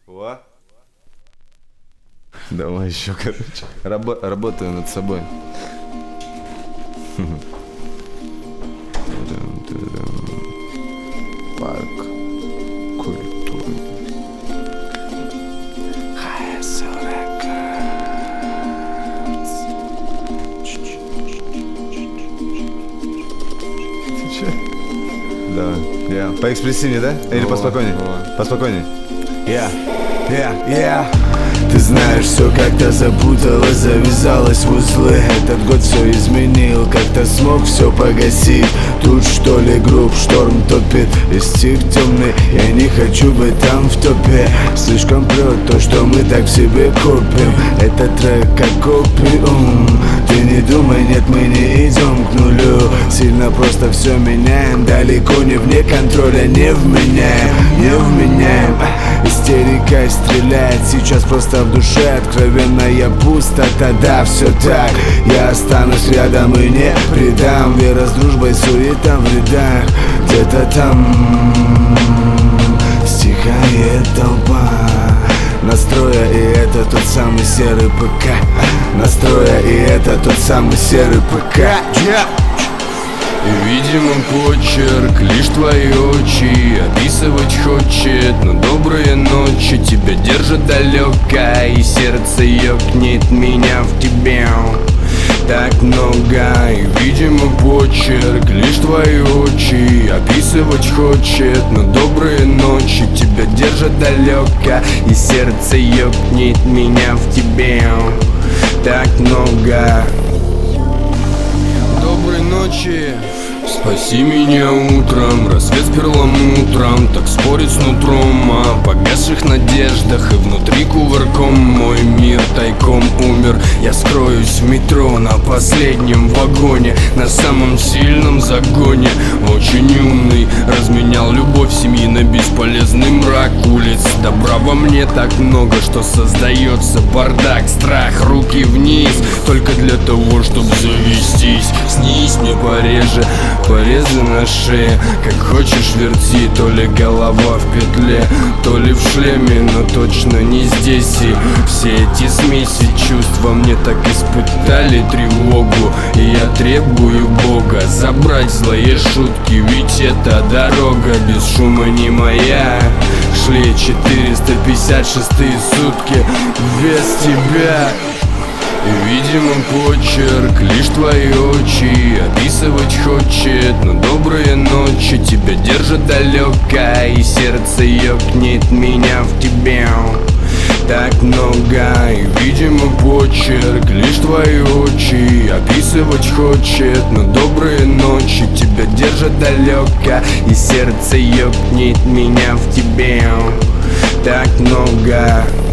О. Давай еще, короче. Работаю над собой. Парк культуры. Ты че? Давай. Поэкспрессивнее, да? Или поспокойней? Поспокойней. Ты знаешь, все как-то запуталось, завязалось в узлы. Этот год все изменил, как-то смог все погасить. Тут что ли групп шторм топит и стих темный. Я не хочу быть там в топе. Слишком прет то, что мы так в себе копим. Этот трек как опиум. Ты не думай, нет, мы не идем к нулю. Сильно просто все меняем. Далеко не вне контроля, не вменяем. Истерика стреляет сейчас просто в душе. Откровенная пустота, да, все так. Я останусь рядом и не предам. Вера с дружбой, суета в рядах. Где-то там стихает толпа настроя, и это тот самый серый ПК. Настроя, и это тот самый серый ПК. Видимо, почерк, лишь твои очи описывать хочет, но добрые ночи тебя держат далеко, и сердце ёкнет меня в тебе так много. И, видимо, почерк, лишь твои очи описывать хочет, но добрые ночи тебя держат далеко, и сердце ёкнет меня в тебе так много. Доброй ночи. Спаси меня утром, рассвет с перламутром, так спорит с нутром о погасших надеждах. И внутри кувырком мой мир тайком умер. Я скроюсь в метро на последнем вагоне, на самом сильном загоне. Очень умный, разменял любовь семьи на бесполезный мрак улиц. Добра во мне так много, что создается бардак. Страх, руки вниз, только для того, чтобы завестись. Снись мне пореже, порезы на шее, как хочешь верти. То ли голова в петле, то ли в шлеме, но точно не здесь. И все эти смеси чувств во мне так испытали тревогу. И я требую Бога забрать злые шутки, ведь эта дорога без шума не моя. Шли 456-е сутки без тебя. Видимо, почерк, лишь твои очи описывать хочет, но добрые ночи тебя держат далеко, и сердце ёкнет меня в тебе так много. И, видимо, почерк, лишь твои очи описывать хочет, но добрые ночи тебя держат далеко, и сердце ёкнет меня в тебе так много.